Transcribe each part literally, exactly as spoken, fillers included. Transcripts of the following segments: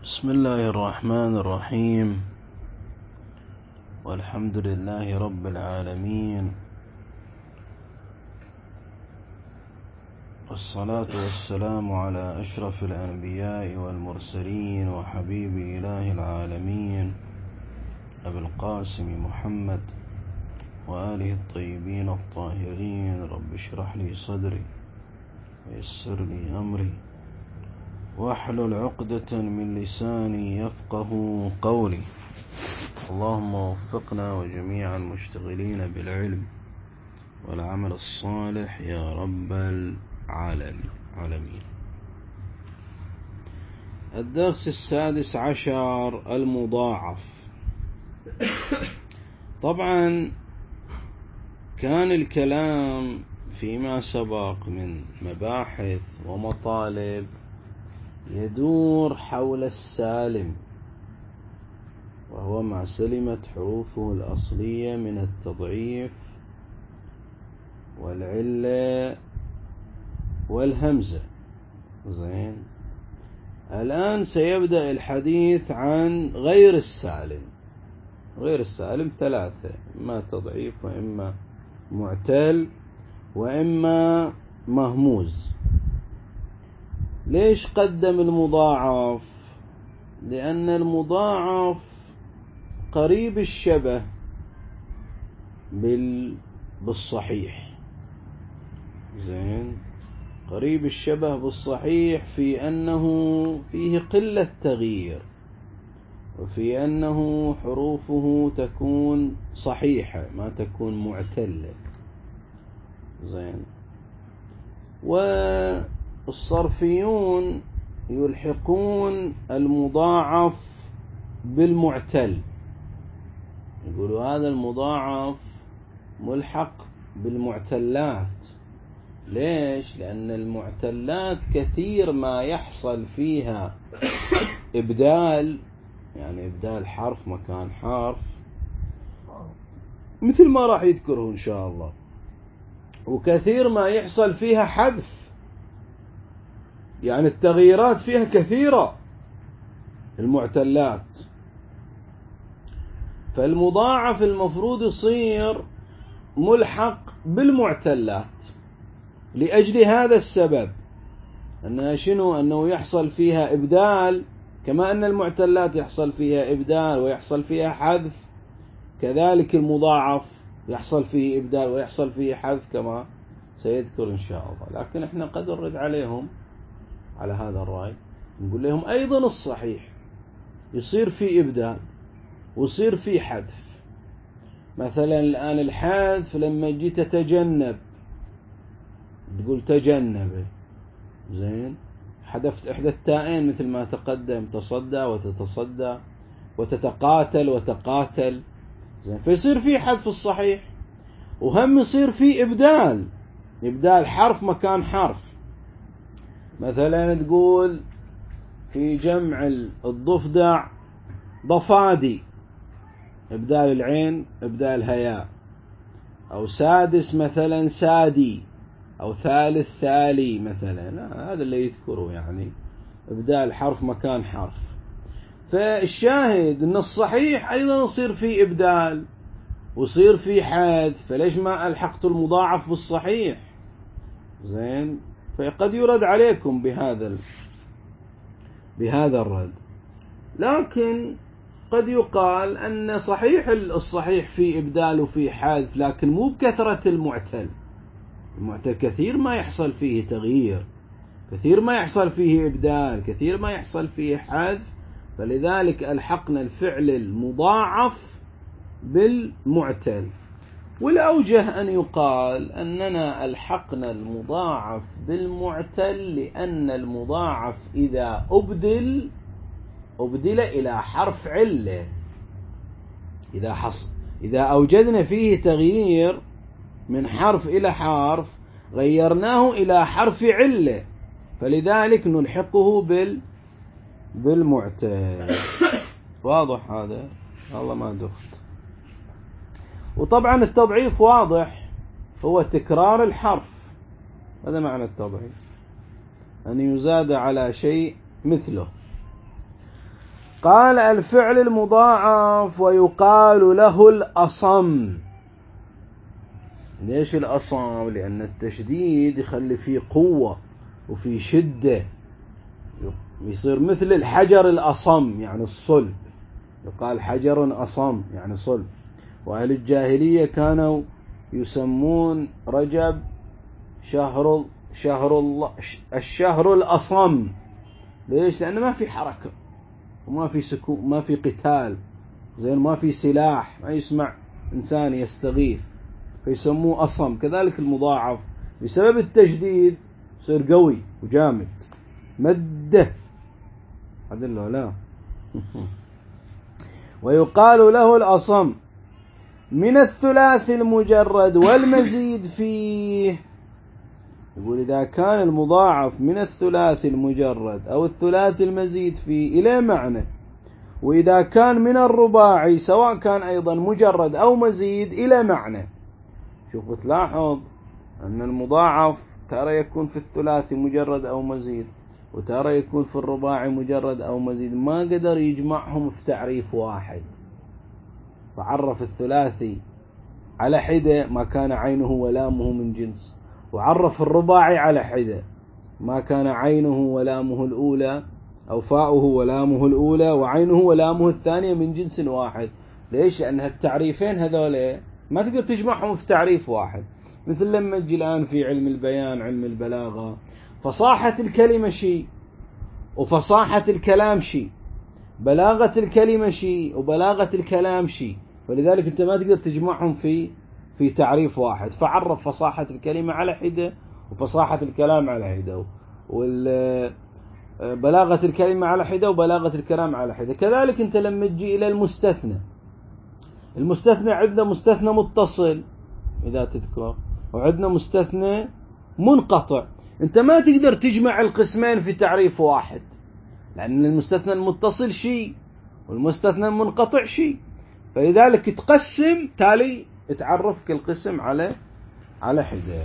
بسم الله الرحمن الرحيم، والحمد لله رب العالمين، والصلاة والسلام على أشرف الأنبياء والمرسلين وحبيب إله العالمين أبي القاسم محمد وآله الطيبين الطاهرين. رب اشرح لي صدري ويسر لي أمري واحلل عقدة من لساني يفقه قولي. اللهم وفقنا وجميع المشتغلين بالعلم والعمل الصالح يا رب العالمين. الدرس السادس عشر، المضاعف. طبعا كان الكلام فيما سبق من مباحث ومطالب يدور حول السالم، وهو ما سلمت حروفه الأصلية من التضعيف والعلة والهمزة. زين، الآن سيبدأ الحديث عن غير السالم. غير السالم ثلاثة: إما تضعيف، وإما معتل، وإما مهموز. ليش قدم المضاعف؟ لأن المضاعف قريب الشبه بال... بالصحيح. زين، قريب الشبه بالصحيح في أنه فيه قلة تغيير، وفي أنه حروفه تكون صحيحة ما تكون معتلة. زين، والصرفيون يلحقون المضاعف بالمعتل، يقولوا هذا المضاعف ملحق بالمعتلات. ليش؟ لأن المعتلات كثير ما يحصل فيها إبدال، يعني إبدال حرف مكان حرف، مثل ما راح يذكره إن شاء الله، وكثير ما يحصل فيها حذف، يعني التغييرات فيها كثيرة المعتلات. فالمضاعف المفروض يصير ملحق بالمعتلات لأجل هذا السبب، أنها شنو؟ أنه يحصل فيها إبدال، كما أن المعتلات يحصل فيها إبدال ويحصل فيها حذف، كذلك المضاعف يحصل فيه إبدال ويحصل فيه حذف كما سيذكر إن شاء الله. لكن احنا قد نرد عليهم على هذا الرأي، نقول لهم أيضا الصحيح يصير فيه إبدال ويصير فيه حذف. مثلا الآن الحذف لما جيت تتجنب تقول تجنب، زين، حذفت إحدى التائين مثل ما تقدم، تصدى وتتصدى، وتتقاتل وتقاتل. زين، فيصير فيه حذف الصحيح، وهم يصير فيه إبدال، إبدال حرف مكان حرف. مثلا تقول في جمع الضفدع ضفادي، إبدال العين إبدال هياء. أو سادس مثلا سادي، أو ثالث ثالي مثلا، هذا اللي يذكره، يعني إبدال حرف مكان حرف. فالشاهد أن الصحيح أيضا يصير فيه إبدال ويصير فيه حذف، فليش ما ألحقت المضاعف بالصحيح؟ زين، فقد يرد عليكم بهذا بهذا الرد. لكن قد يقال أن صحيح الصحيح فيه إبدال وفيه حذف، لكن مو بكثرة المعتل. المعتل كثير ما يحصل فيه تغيير، كثير ما يحصل فيه إبدال، كثير ما يحصل فيه حذف، فلذلك ألحقنا الفعل المضاعف بالمعتل. والأوجه أن يقال أننا ألحقنا المضاعف بالمعتل لأن المضاعف إذا أبدل أبدل إلى حرف علة. إذا حص إذا أوجدنا فيه تغيير من حرف إلى حرف غيرناه إلى حرف علة، فلذلك نلحقه بال بالمعتل. واضح هذا؟ الله ما دخت. وطبعا التضعيف واضح، هو تكرار الحرف، هذا معنى التضعيف، أن يزاد على شيء مثله. قال الفعل المضاعف ويقال له الأصم. ليش الأصم؟ لأن التشديد يخلي فيه قوة وفيه شدة، يصير مثل الحجر الأصم يعني الصلب، يقال حجر أصم يعني صلب. وأهل الجاهلية كانوا يسمون رجب شهر شهر الله الشهر الأصم. ليش؟ لأنه ما في حركة وما في سكون، ما في قتال، زين ما في سلاح، ما يسمع إنسان يستغيث، فيسموه أصم. كذلك المضاعف بسبب التجديد يصير قوي وجامد. مده هذا له لا. ويقال له الأصم من الثلاث المجرد والمزيد فيه. يقول إذا كان المضاعف من الثلاث المجرد أو الثلاث المزيد فيه إلى معنى، وإذا كان من الرباعي سواء كان أيضا مجرد أو مزيد إلى معنى. شوفوا تلاحظ أن المضاعف ترى يكون في الثلاثي مجرد أو مزيد، وترى يكون في الرباعي مجرد أو مزيد، ما قدر يجمعهم في تعريف واحد، فعرف الثلاثي على حدة ما كان عينه ولامه من جنس، وعرف الرباعي على حدة ما كان عينه ولامه الأولى أو فاؤه ولامه الأولى وعينه ولامه الثانية من جنس واحد. ليش؟ لأن التعريفين هذول ما تقدر تجمعهم في تعريف واحد. مثل لما تجي الآن في علم البيان، علم البلاغة، فصاحة الكلمة شيء وفصاحة الكلام شيء، بلاغة الكلمة شيء وبلاغة الكلام شيء، ولذلك أنت ما تقدر تجمعهم في في تعريف واحد. فعرف فصاحة الكلمة على حدة وفصاحة الكلام على حدة، وبلاغة الكلمة على حدة وبلاغة الكلام على حدة. كذلك أنت لما تجي إلى المستثنى، المستثنى عندنا مستثنى متصل إذا تذكر، وعندنا مستثنى منقطع. أنت ما تقدر تجمع القسمين في تعريف واحد، لأن المستثنى المتصل شيء والمستثنى المنقطع شيء، فلذلك تقسم تالي تعرف كل قسم على على حدة.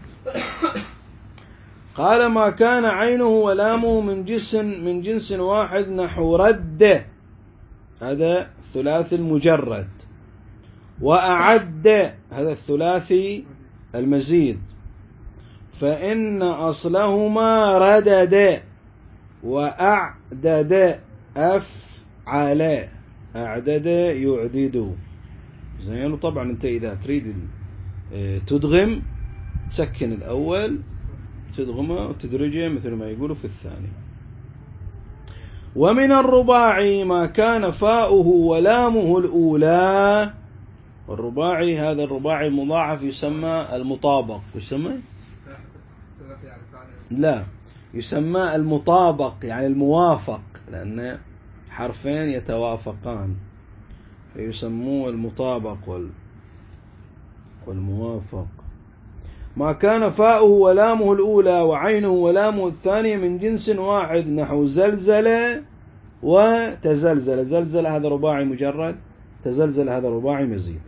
قال ما كان عينه ولامه من جنس من جنس واحد نحو رد، هذا الثلاثي المجرد، وأعد هذا الثلاثي المزيد، فإن أصلهما ردد وأعدد أفعل، أعدد يعدد. زين. وطبعا أنت إذا تريد تدغم تسكن الأول تدغمه وتدرجه مثل ما يقولوا في الثاني. ومن الرباعي ما كان فاؤه ولامه الأولى، والرباعي هذا الرباعي المضاعف يسمى المطابق. يسمى لا يسمى المطابق يعني الموافق، لأن حرفين يتوافقان فيسموه المطابق والموافق. ما كان فاؤه ولامه الأولى وعينه ولامه الثانية من جنس واحد نحو زلزل وتزلزل. زلزل هذا رباعي مجرد، تزلزل هذا رباعي مزيد.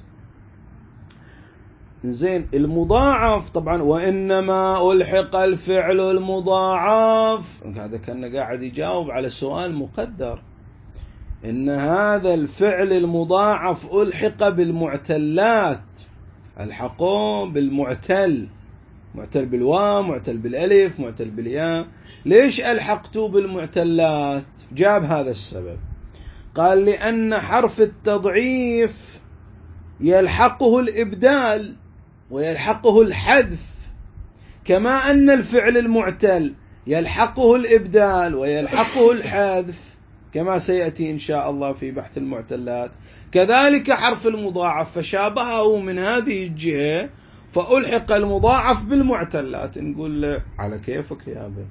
زين. المضاعف طبعا وإنما ألحق الفعل المضاعف، هذا كان قاعد يجاوب على سؤال مقدر، إن هذا الفعل المضاعف ألحق بالمعتلات، الحقوه بالمعتل، معتل بالواو، معتل بالالف، معتل بالياء. ليش ألحقتوا بالمعتلات؟ جاب هذا السبب، قال لأن حرف التضعيف يلحقه الإبدال ويلحقه الحذف، كما أن الفعل المعتل يلحقه الإبدال ويلحقه الحذف، كما سيأتي إن شاء الله في بحث المعتلات. كذلك حرف المضاعف فشابهه من هذه الجهة، فألحق المضاعف بالمعتلات. نقول على كيفك يا أبي.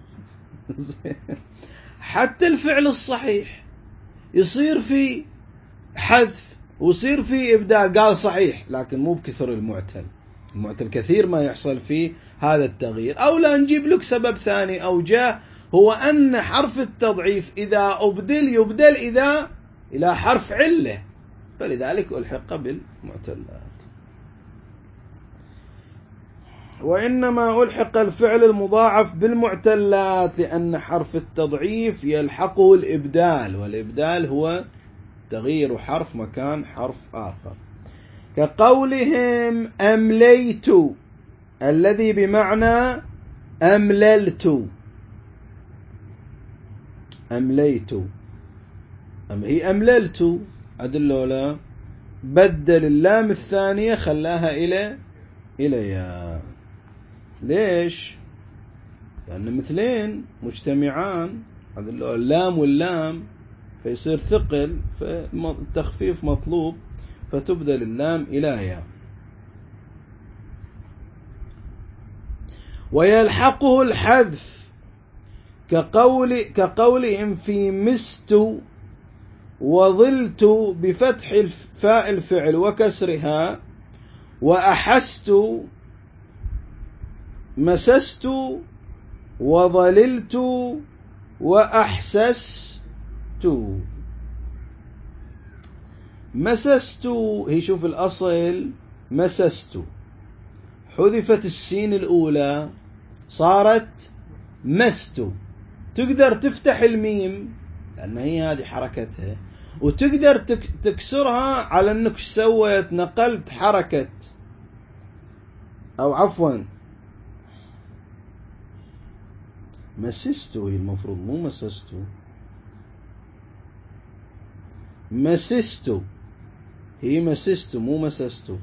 حتى الفعل الصحيح يصير في حذف ويصير في إبدال، قال صحيح لكن مو بكثر المعتل، المعتل كثير ما يحصل فيه هذا التغيير. أو لا نجيب لك سبب ثاني أو جاء، هو أن حرف التضعيف إذا أبدل يبدل إذا إلى حرف علة، فلذلك ألحق بالمعتلات. وإنما ألحق الفعل المضاعف بالمعتلات لأن حرف التضعيف يلحقه الإبدال، والإبدال هو تغيير حرف مكان حرف آخر، كقولهم أمليت الذي بمعنى أمللت. أمليت أم هي أمللت أدلولا بدل اللام الثانية خلاها إلى إلى يا. ليش؟ لأن مثلين مجتمعان، هذا اللام واللام فيصير ثقل، فالتخفيف مطلوب فتبدل اللام إلى يا. ويلحقه الحذف كقول كقولهم في مست وظلت بفتح فاء الفعل وكسرها، وأحست مسست وظللت وأحسست. مسست هي شوف الأصل مسست، حذفت السين الأولى صارت مست. تقدر تفتح الميم لأن هي هذه حركتها، وتقدر تكسرها على أنك سويت نقلت حركة، أو عفوا مسستو هي المفروض مو مسستو، مسستو هي مسستو مو مسستو.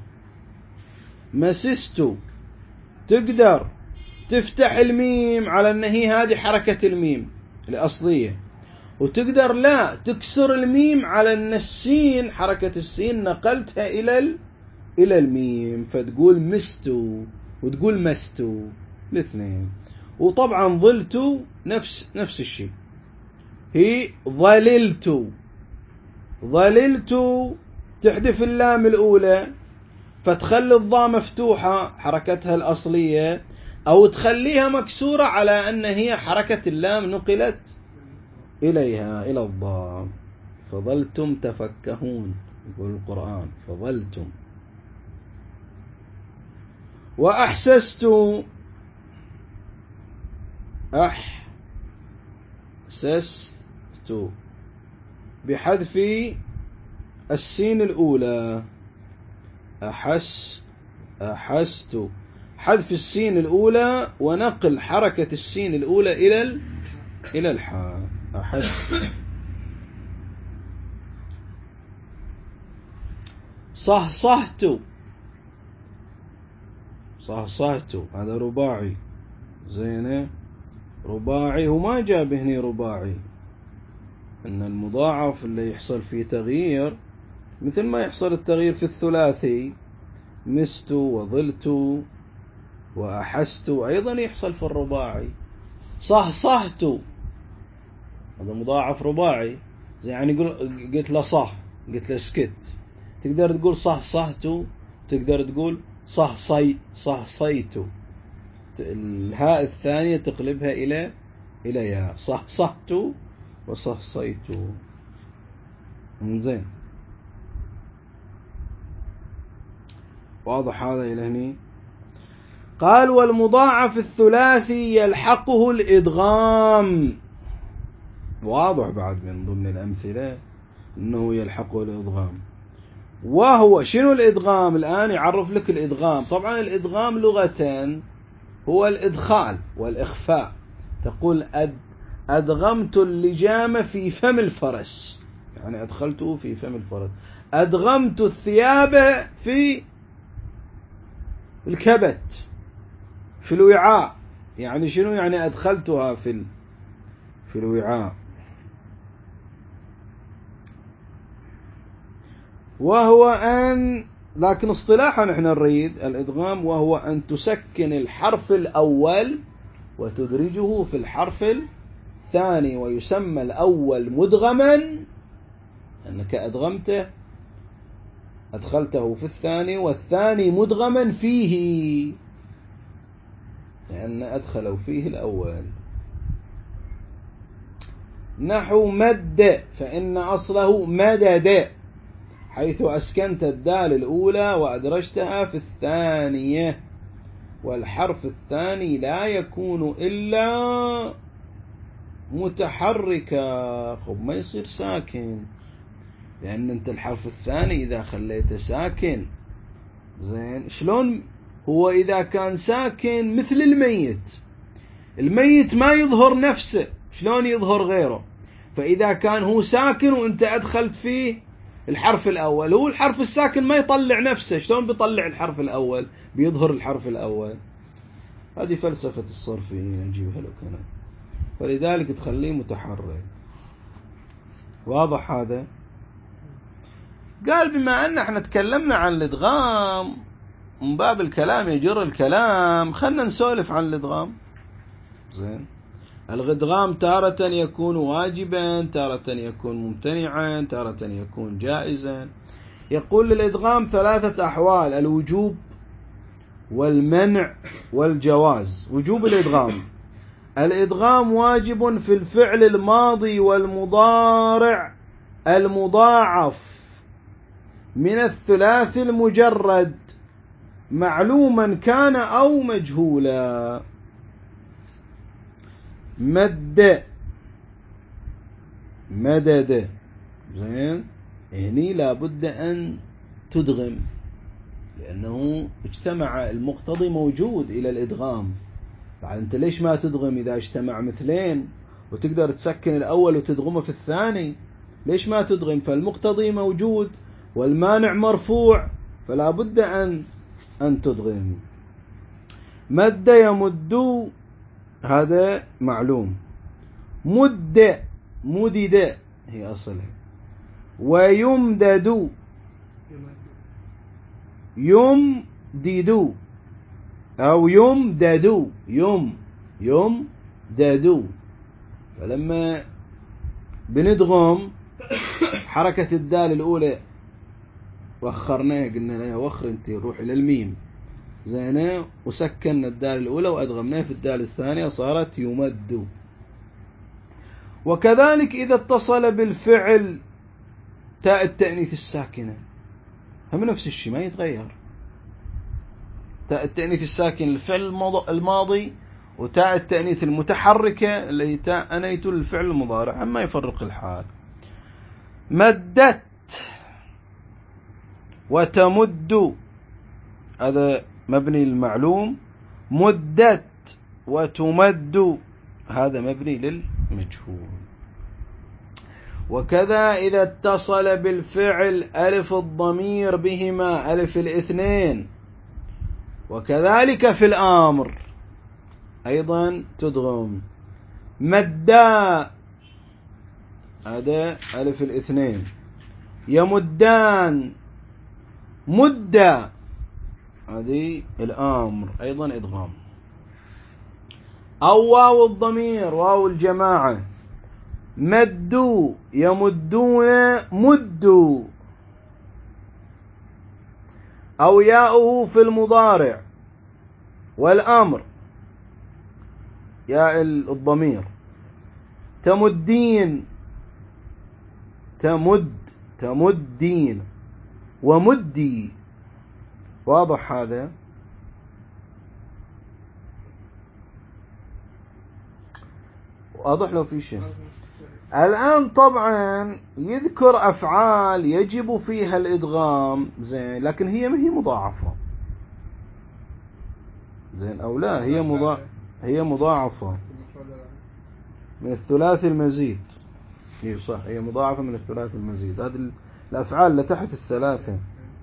مسستو تقدر تفتح الميم على أن هي هذه حركة الميم الأصلية، وتقدر لا تكسر الميم على أن السين حركة السين نقلتها إلى ال... إلى الميم، فتقول مستو وتقول مستو الاثنين. وطبعا ظلتو نفس نفس الشيء، هي ظللتو. ظللتو تحذف اللام الأولى فتخلي الضاء مفتوحة حركتها الأصلية، أو تخليها مكسورة على أن هي حركة اللام نقلت إليها إلى الضاء. فظلتم تفكهون يقول القرآن فظلتم. وأحسست أحسست بحذف السين الأولى. أحس أحست حذف السين الأولى ونقل حركة السين الأولى إلى ال... إلى الحاء. أحست. صهصهت صهصهت هذا رباعي زينه، رباعي وما جاب هنا رباعي، إن المضاعف اللي يحصل فيه تغيير مثل ما يحصل التغيير في الثلاثي مست وظلت وأحست، أيضا يحصل في الرباعي. صهصهت هذا مضاعف رباعي، زي يعني قلت له صه قلت له سكت، تقدر تقول صهصهت، تقدر تقول صهصي صهصيت، الهاء الثانية تقلبها إلى إلى ياء، صهصهت وصهصيت. زين واضح هذا إلى هني؟ قال والمضاعف الثلاثي يلحقه الإدغام. واضح بعد من ضمن الأمثلة أنه يلحقه الإدغام. وهو شنو الإدغام؟ الآن يعرف لك الإدغام. طبعا الإدغام لغة هو الإدخال والإخفاء. تقول أد أدغمت اللجام في فم الفرس، يعني أدخلته في فم الفرس. أدغمت الثياب في الكبت في الوعاء، يعني شنو؟ يعني أدخلتها في ال... في الوعاء. وهو أن، لكن اصطلاحا نحن نريد الإدغام وهو أن تسكن الحرف الأول وتدرجه في الحرف الثاني، ويسمى الأول مدغما أنك أدغمته أدخلته في الثاني، والثاني مدغما فيه لأن أدخلوا فيه الأول. نحو مد فإن أصله مدد، حيث أسكنت الدال الأولى وأدرجتها في الثانية. والحرف الثاني لا يكون إلا متحركا. خب ما يصير ساكن، لأن أنت الحرف الثاني إذا خليته ساكن زين شلون هو إذا كان ساكن مثل الميت، الميت ما يظهر نفسه، شلون يظهر غيره؟ فإذا كان هو ساكن وأنت أدخلت فيه الحرف الأول، هو الحرف الساكن ما يطلع نفسه، شلون بيطلع الحرف الأول؟ بيظهر الحرف الأول. هذه فلسفة الصرفيين نجيبها لك هنا، فلذلك تخليه متحرك. واضح هذا؟ قال بما أن احنا تكلمنا عن الإدغام من باب الكلام يجر الكلام، خلنا نسولف عن الإدغام. زين، الإدغام تارة يكون واجبا، تارة يكون ممتنعا، تارة يكون جائزا. يقول الإدغام ثلاثة أحوال: الوجوب والمنع والجواز. وجوب الإدغام: الإدغام واجب في الفعل الماضي والمضارع المضاعف من الثلاث المجرد معلوما كان أو مجهولا. مد، مدد. زين، هني لابد أن تدغم، لأنه اجتمع المقتضي موجود إلى الإدغام. بعد أنت ليش ما تدغم إذا اجتمع مثلين وتقدر تسكن الأول وتدغمه في الثاني؟ ليش ما تدغم؟ فالمقتضي موجود والمانع مرفوع، فلا بد أن أن تدغم. مد يمد، هذا معلوم. مد، مدد هي أصلها. ويمدد، يمدد أو يمدد، يم يمدد. فلما بندغم حركة الدال الأولى وخرناها، قلنا لها وخر انت روح إلى الميم زينة، وسكننا الدال الأولى وأدغمناها في الدال الثانية صارت يمد. وكذلك إذا اتصل بالفعل تاء التأنيث الساكنة هم نفس الشيء ما يتغير. تاء التأنيث الساكن للفعل الماضي، وتاء التأنيث المتحركة اللي هي تاء أنيت للفعل المضارع، أما يفرق الحال. مدت وتمد، هذا مبني للمعلوم. مدت وتمد، هذا مبني للمجهول. وكذا إذا اتصل بالفعل ألف الضمير بهما ألف الاثنين، وكذلك في الأمر أيضا تدغم. مدا، هذا ألف الاثنين. يمدان، مدة، هذه الأمر أيضا إدغام. أو واو الضمير، واو الجماعة. مدوا، يمدون، مدوا. أو ياؤه في المضارع والأمر، ياء الضمير. تمدين، تمد، تمدين. ومدي. واضح هذا؟ واضح لو في شيء. الآن طبعا يذكر أفعال يجب فيها الإدغام، زين، لكن هي ما هي مضاعفة، زين أو لا؟ هي مضا... هي مضاعفة من الثلاث المزيد. هي صح، هي مضاعفة من الثلاث المزيد. هذه الأفعال اللي تحت الثلاثة.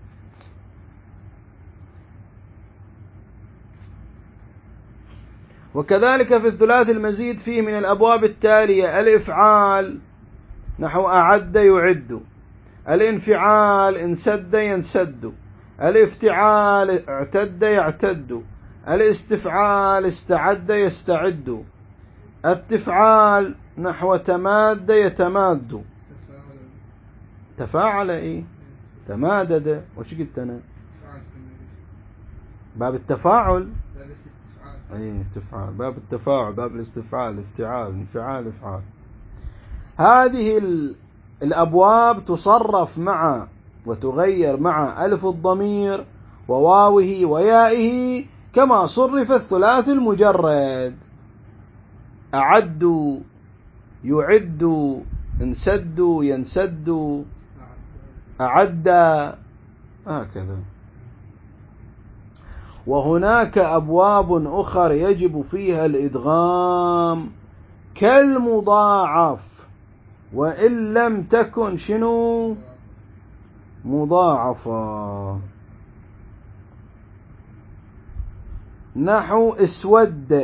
وكذلك في الثلاث المزيد فيه من الأبواب التالية: الإفعال نحو أعد يعد، الانفعال انسد ينسد، الافتعال اعتد يعتد، الاستفعال استعد يستعد، التفعال نحو تماد يتماد. تفاعل ايه؟ تمادد. وش قلت انا؟ باب التفاعل. ايه تفعال، باب التفاعل، باب الاستفعال، افتعال، انفعال، افعال. هذه الابواب تصرف مع وتغير مع الف الضمير وواوه ويائه كما صرف الثلاثي المجرد، أعدوا، يعد، انسدوا، ينسد، أعد، هكذا. وهناك أبواب أخر يجب فيها الإدغام كالمضاعف، وإن لم تكن شنو مضاعفة، نحو اسود،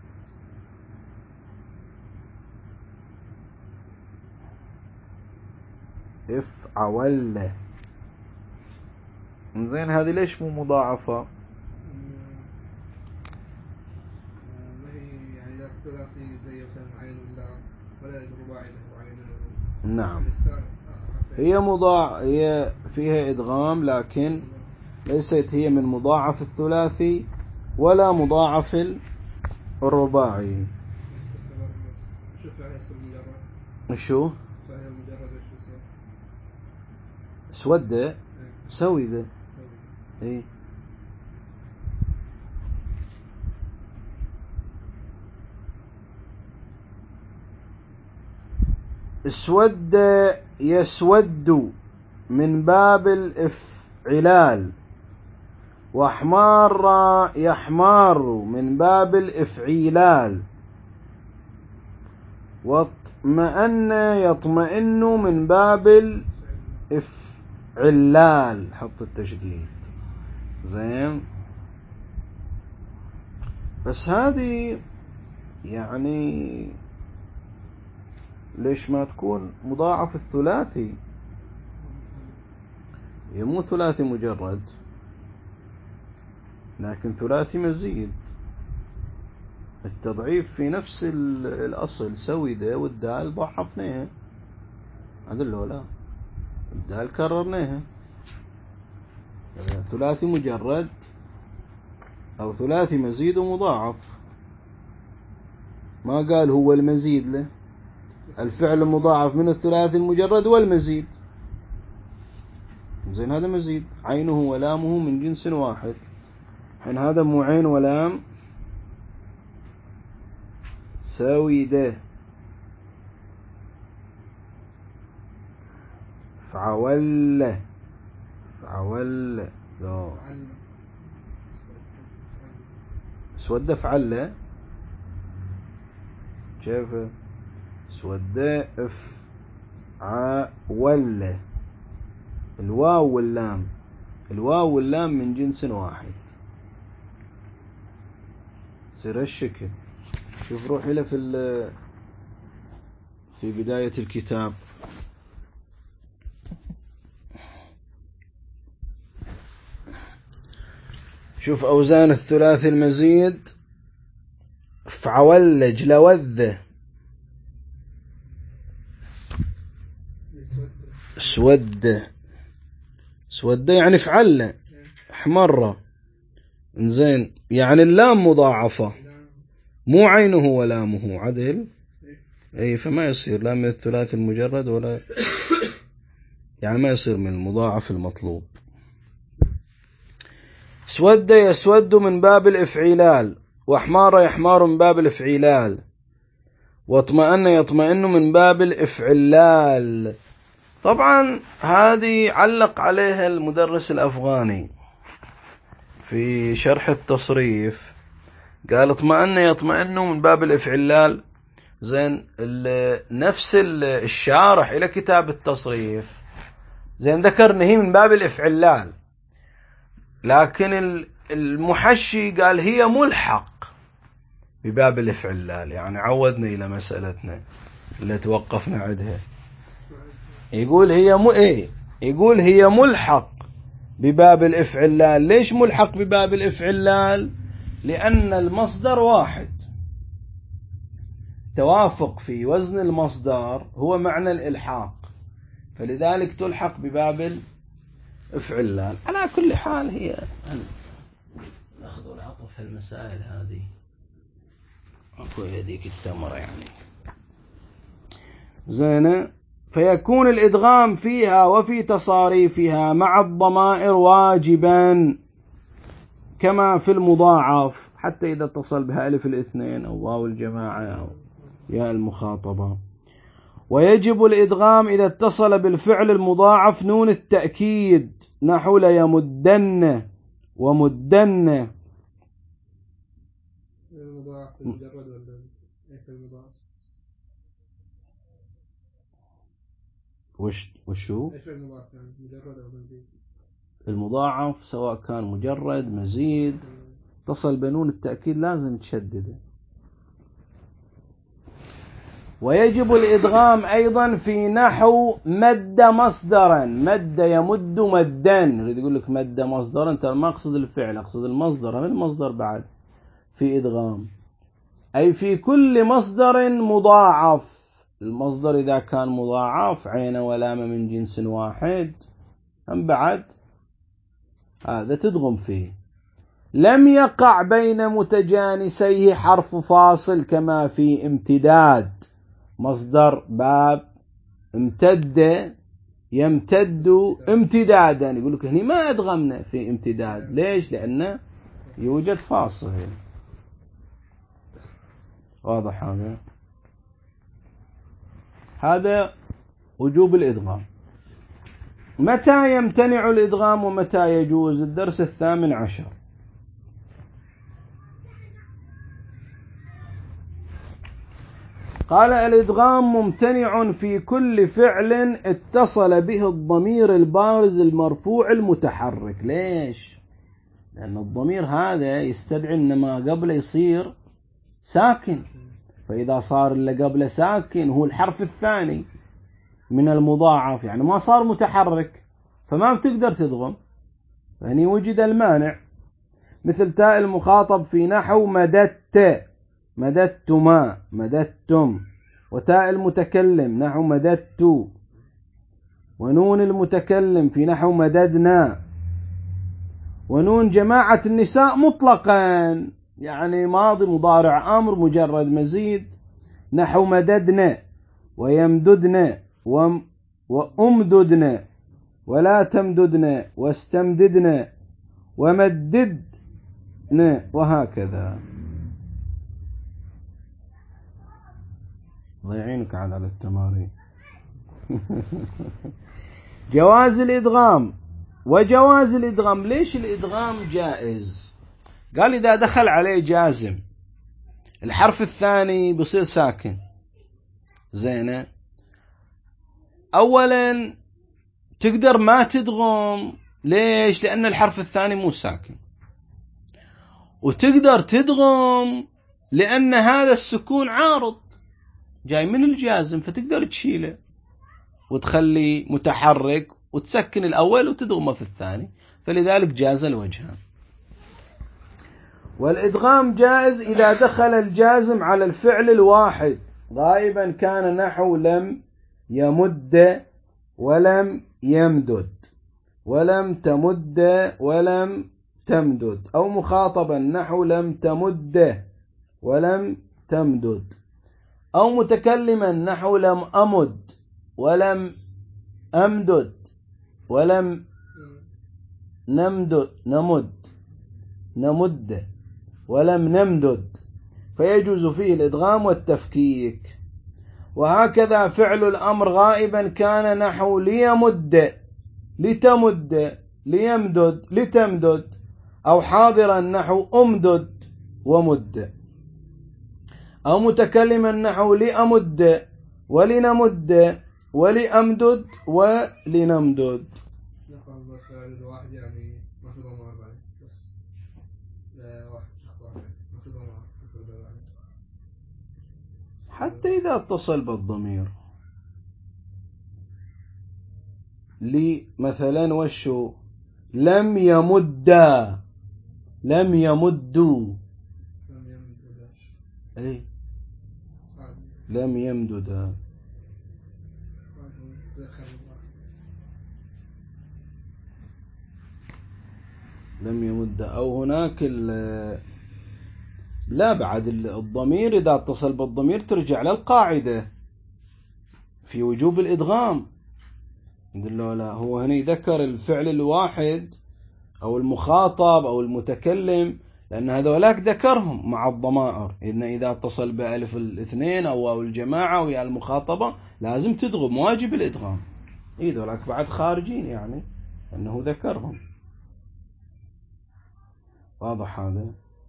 افعول. زين هذه ليش مو مضاعفة؟ نعم، هي مضاع هي فيها إدغام، لكن ليست هي من مضاعف الثلاثي ولا مضاعف الرباعي. شو اسود سويدة؟ اي اسود يسود من باب الافعلال، واحمار يحمار من باب الافعيلال، واطمئن يطمئن من باب الافعلال، حط التشديد. زين، بس هذه يعني ليش ما تكون مضاعف الثلاثي؟ هي مو ثلاثي مجرد، لكن ثلاثي مزيد. التضعيف في نفس الأصل، سويدة والدال ضعفناها، هذا لا، الدال كررناها. ثلاثي مجرد أو ثلاثي مزيد ومضاعف، ما قال هو المزيد له، الفعل المضاعف من الثلاثي المجرد والمزيد. زين هذا مزيد، عينه ولامه من جنس واحد، حين هذا مو عين ولام، سويده. فعول، فعول، لا سود فعل، كيف سود افعول، الواو واللام، الواو واللام من جنس واحد، سير الشكل. شوف روحي له في في بداية الكتاب، شوف أوزان الثلاثي المزيد، فعول، جلوذ، سود، سود يعني فعل، احمر. انزين يعني اللام مضاعفة، مو عينه ولامه، عدل. اي فما يصير لا من الثلاثي المجرد ولا يعني ما يصير من المضاعف المطلوب. سود يسود من باب الافعلال، واحمار يحمار من باب الافعلال، واطمئن يطمئن من باب الافعلال. طبعا هذه علق عليها المدرس الأفغاني في شرح التصريف، قال اطمئن يطمئن من باب الافعلال. زين نفس الشارح إلى كتاب التصريف زين ذكر إن هي من باب الافعلال، لكن المحشي قال هي ملحق بباب الافعلال، يعني عودنا إلى مسألتنا اللي توقفنا عندها. يقول هي م... ايه يقول هي ملحق بباب الافعلال. ليش ملحق بباب الافعلال؟ لأن المصدر واحد، توافق في وزن المصدر هو معنى الإلحاق، فلذلك تلحق بباب الافعلال. على كل حال هي ناخذ العطف المسائل هذه اكو هذيك الثمرة يعني زين. فيكون الإدغام فيها وفي تصاريفها مع الضمائر واجبا، كما في المضاعف حتى إذا اتصل بها ألف الاثنين أو واو الجماعة أو ياء المخاطبة. ويجب الإدغام إذا اتصل بالفعل المضاعف نون التأكيد نحو ليمدن ومدن. المضاعف المجرد ولا ايش المضاعف؟ وش وشو؟ ايش المضاعف يعني مجرد او مزيد؟ المضاعف سواء كان مجرد مزيد اتصل بنون التأكيد لازم تشدده. ويجب الإدغام أيضا في نحو مد مصدرا، مد يمد مدا، يريد يقول لك مد مصدرا، أنت ما أقصد الفعل أقصد المصدر، من المصدر بعد في إدغام، أي في كل مصدر مضاعف. المصدر إذا كان مضاعف عين ولام من جنس واحد هم بعد هذا تدغم فيه. لم يقع بين متجانسيه حرف فاصل كما في امتداد، مصدر باب امتد يمتد امتدادا، يقول لك هنا ما أدغمنا في امتداد، ليش؟ لأنه يوجد فاصل. واضح هذا؟ هذا وجوب الإدغام. متى يمتنع الإدغام ومتى يجوز؟ الدرس الثامن عشر. قال الإدغام ممتنع في كل فعل اتصل به الضمير البارز المرفوع المتحرك. ليش؟ لأن الضمير هذا يستدعي أن ما قبله يصير ساكن، فإذا صار اللي قبله ساكن هو الحرف الثاني من المضاعف يعني ما صار متحرك فما بتقدر تدغم، فهني وجد المانع. مثل تاء المخاطب في نحو مددت مددتما مددتم، وتاء المتكلم نحو مددت، ونون المتكلم في نحو مددنا، ونون جماعة النساء مطلقا يعني ماضي مضارع أمر مجرد مزيد نحو مددنا ويمددنا وأمددنا ولا تمددنا واستمددنا ومددنا وهكذا. الله يعينك على التمارين. جواز الإدغام. وجواز الإدغام، ليش الإدغام جائز؟ قال إذا دخل عليه جازم الحرف الثاني بصير ساكن. زينة، أولا تقدر ما تدغم، ليش؟ لأن الحرف الثاني مو ساكن، وتقدر تدغم لأن هذا السكون عارض جاي من الجازم، فتقدر تشيله وتخلي متحرك وتسكن الأول وتدغمه في الثاني، فلذلك جاز الوجهان. والإدغام جائز إذا دخل الجازم على الفعل الواحد غائبا كان نحو لم يمد ولم يمدد ولم تمد ولم تمدد، أو مخاطبا نحو لم تمد ولم تمدد، أو متكلما نحو لم أمد ولم أمدد ولم نمدد نمد نمد ولم نمدد، فيجوز فيه الإدغام والتفكيك. وهكذا فعل الأمر غائبا كان نحو ليمد لتمد ليمدد لتمدد، أو حاضرا نحو أمدد ومد، أو متكلما نحو لأمد ولنمد ولأمدد ولنمدد. الواحد يعني ما في ضمير بعد بس لا واحد ما في ضمير اتصل بالواحد حتى إذا اتصل بالضمير لي مثلا وشو لم يمدا لم يمدوا لم يمدد أي لم يمدد لم يمد، أو هناك لا بعد الضمير إذا اتصل بالضمير ترجع للقاعدة في وجوب الإدغام. لا لا هو هنا ذكر الفعل الواحد أو المخاطب أو المتكلم، لأن هذولاك ذكرهم مع الضمائر، إن إذا اتصل بألف الاثنين أو واو الجماعة ويا المخاطبة لازم تدغم، واجب الإدغام. إيه ذولاك بعد خارجين يعني أنه ذكرهم. واضح هذا؟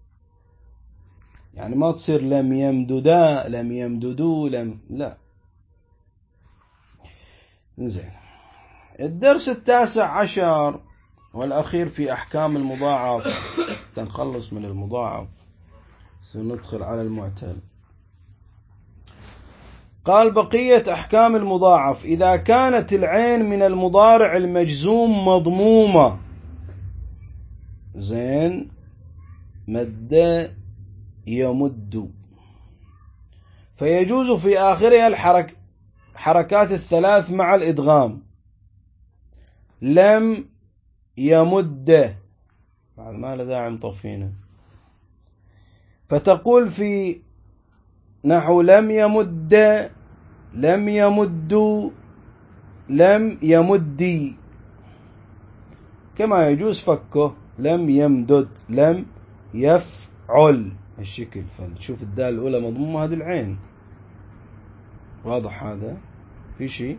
يعني ما تصير لم يمددا لم يمددوا لم لا. زين. الدرس التاسع عشر والأخير في أحكام المضاعف، تنخلص من المضاعف سندخل على المعتل. قال بقية أحكام المضاعف: إذا كانت العين من المضارع المجزوم مضمومة، زين، مد يمد، فيجوز في آخرها الحرك حركات الثلاث مع الإدغام. لم يمد، بعد ما له داعي مطفينه، فتقول في نحو لم يمد، لم يمدوا، لم يمدي. كما يجوز فكه لم يمدد، لم يفعل الشكل. فنشوف الدال الأولى مضمومة، هذه العين. واضح هذا؟ في شيء؟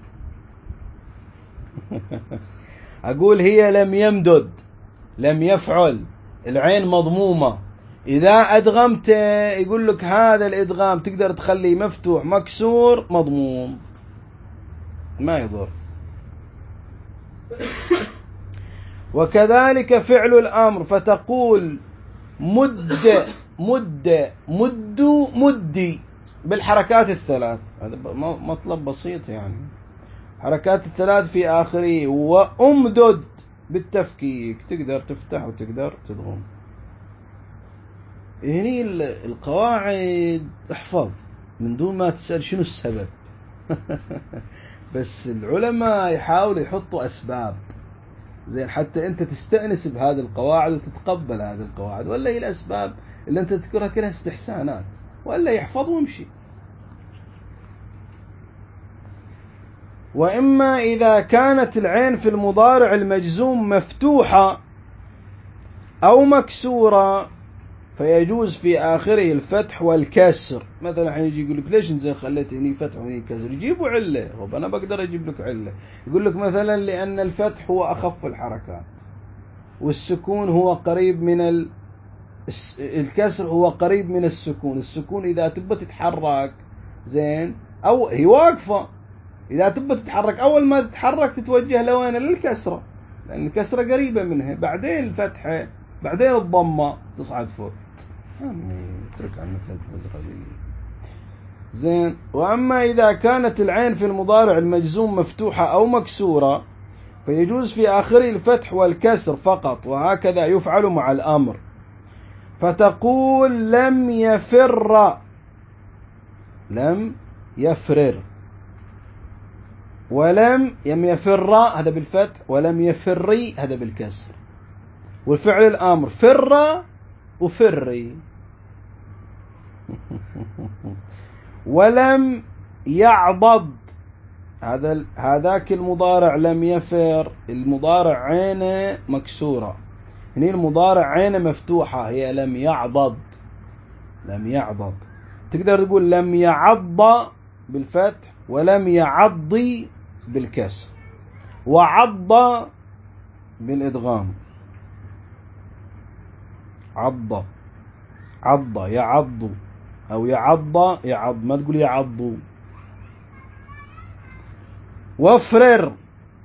أقول هي لم يمدد، لم يفعل، العين مضمومة. إذا أدغمت يقول لك هذا الإدغام تقدر تخليه مفتوح، مكسور، مضموم، ما يضر. وكذلك فعل الأمر، فتقول مد مد مدوا مدي بالحركات الثلاث. هذا مطلب بسيط يعني، حركات الثلاث في آخره. وأمدد بالتفكيك، تقدر تفتح وتقدر تضغم. هني القواعد احفظ من دون ما تسأل شنو السبب. بس العلماء يحاولوا يحطوا أسباب زين حتى أنت تستأنس بهذه القواعد وتتقبل هذه القواعد، ولا هي الأسباب اللي أنت تذكرها كلها استحسانات، ولا يحفظ ويمشي. وإما إذا كانت العين في المضارع المجزوم مفتوحة أو مكسورة، فيجوز في آخره الفتح والكسر. مثلا حين يجي يقول لك ليش انزين خليت هني فتح وهني كسر، يجيبوا علة. هو أنا بقدر أجيب لك علة، يقول لك مثلا لأن الفتح هو أخف الحركات، والسكون هو قريب من ال... الكسر هو قريب من السكون. السكون إذا تبى تتحرك زين أو هي واقفة، إذا تبى تتحرك أول ما تتحرك تتوجه لوين؟ للكسرة، لأن الكسرة قريبة منها، بعدين الفتحة، بعدين الضمة تصعد فوق. اترك عنك هذه زين. وأما إذا كانت العين في المضارع المجزوم مفتوحة أو مكسورة، فيجوز في آخره الفتح والكسر فقط، وهكذا يفعل مع الأمر. فتقول لم يفر، لم يفرر، ولم يم يفر هذا بالفتح، ولم يفري هذا بالكسر. والفعل الأمر فر وفري. ولم يعضد، هذا هذاك المضارع لم يفر، المضارع عينه مكسورة، هنا المضارع عينه مفتوحة، هي لم يعضد، لم يعضد. تقدر تقول لم يعض بالفتح، ولم يعضي بالكسر، وعض بالإدغام. عض، عض، يعض، أو يعض يعض، ما تقول يعض. وفرر،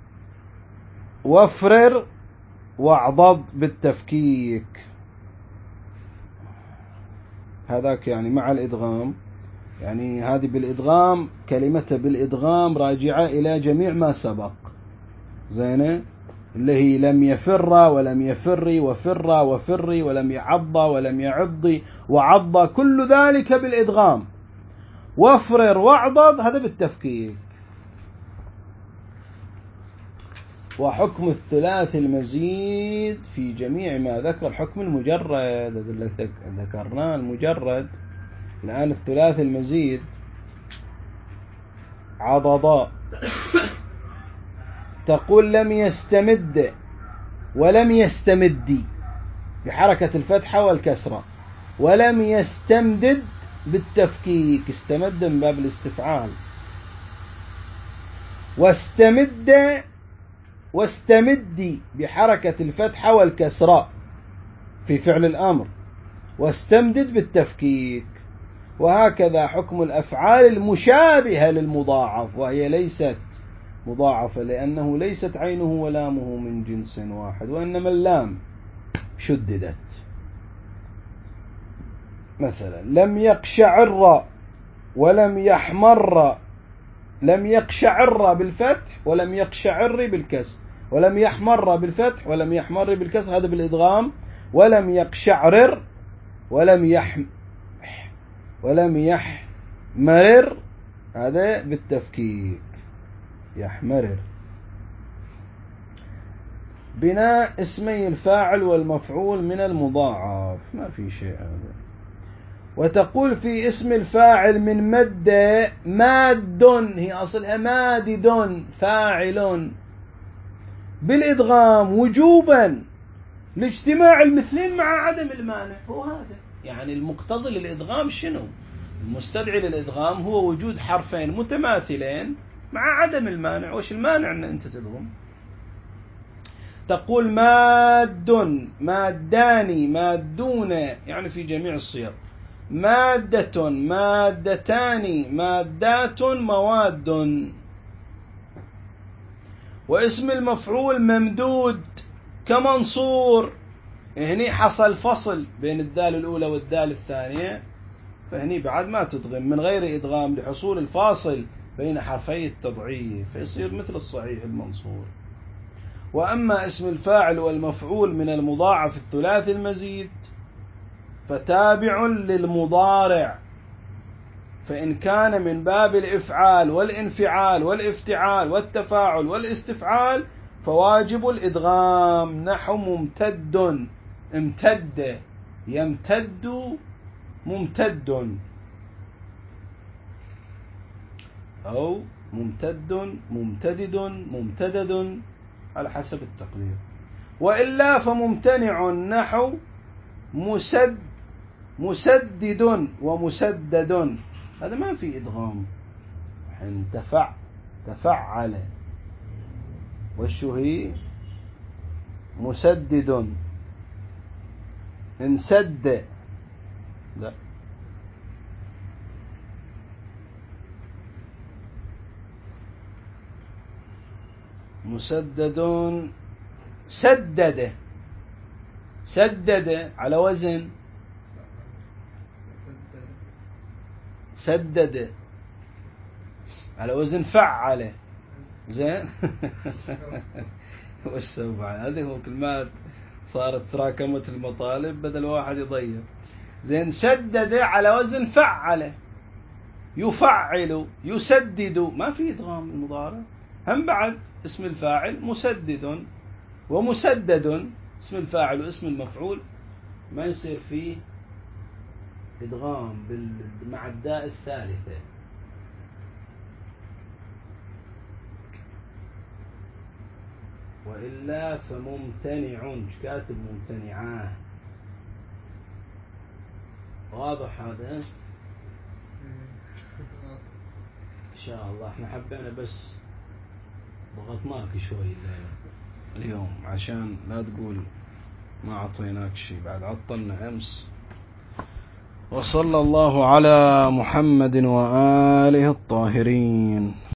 وفرر واعضض بالتفكيك. هذاك يعني مع الإدغام، يعني هذه بالإدغام، كلمة بالإدغام راجعة إلى جميع ما سبق زينة، اللي هي لم يفر ولم يفري وفر وفري، ولم يعض ولم يعض وعض، كل ذلك بالإدغام. وفرر واعضض هذا بالتفكيك. وحكم الثلاث المزيد في جميع ما ذكر حكم المجرد، ذكرناه المجرد، الآن الثلاث المزيد عضضا. تقول لم يستمد، ولم يستمد بحركة الفتحة والكسرة، ولم يستمدد بالتفكيك، استمد من باب الاستفعال. واستمد واستمدي بحركة الفتحة والكسرة في فعل الأمر، واستمدد بالتفكيك. وهكذا حكم الأفعال المشابهة للمضاعف، وهي ليست مضاعفة لأنه ليست عينه ولامه من جنس واحد، وإنما اللام شددت. مثلا لم يقشعر ولم يحمر، لم يقشعر بالفتح ولم يقشعر بالكسر، ولم يحمر بالفتح ولم يحمر بالكسر، هذا بالإدغام. ولم يقشعرر ولم يحم ولم يحمرر، هذا بالتفكيك، يحمرر. بناء اسمي الفاعل والمفعول من المضاعف، ما في شيء هذا. وتقول في اسم الفاعل من مد ماد، هي أصلها مادد فاعل، بالإدغام وجوبا لاجتماع المثلين مع عدم المانع. هو هذا يعني المقتضي للإدغام شنو؟ المستدعي للإدغام هو وجود حرفين متماثلين مع عدم المانع. وش المانع أن أنت تدغم؟ تقول ماد، مادان، مادون، يعني في جميع الصيغ. مادة، مادتان، مادات، مواد. واسم المفعول ممدود كمنصور، هني حصل فصل بين الدال الأولى والدال الثانية، فهني بعد ما تدغم من غير إدغام لحصول الفاصل بين حرفي التضعيف، فيصير مثل الصحيح المنصور. وأما اسم الفاعل والمفعول من المضاعف الثلاثي المزيد فتابع للمضارع، فإن كان من باب الإفعال والانفعال والافتعال والتفاعل والاستفعال فواجب الإدغام، نحو ممتد، امتد، يمتد، ممتد، أو ممتد، ممتدد، ممتدد، على حسب التقدير. وإلا فممتنع، نحو مسد، مسدد ومسدد، هذا ما في إدغام. تفع تفعل، والشهي مسدد، انسد، لا، مسدد، سدد، سدد على وزن سدد على وزن فعل. زين وش سوى بعد؟ هذه هو كلمات صارت تراكمت المطالب بدل واحد يضيع. زين سدد على وزن فعل، يفعل، يسدد، ما في إدغام المضارع. هم بعد اسم الفاعل مسدد ومسدد، اسم الفاعل واسم المفعول ما يصير فيه إدغام مع الداء الثالثة. وإلا فممتنع، ايش كاتب ممتنعاه؟ واضح هذا ان شاء الله. احنا حبينا بس ضغطناك شوي اليوم عشان لا تقول ما اعطيناك شيء، بعد عطلنا امس. وصلى الله على محمد وآله الطاهرين.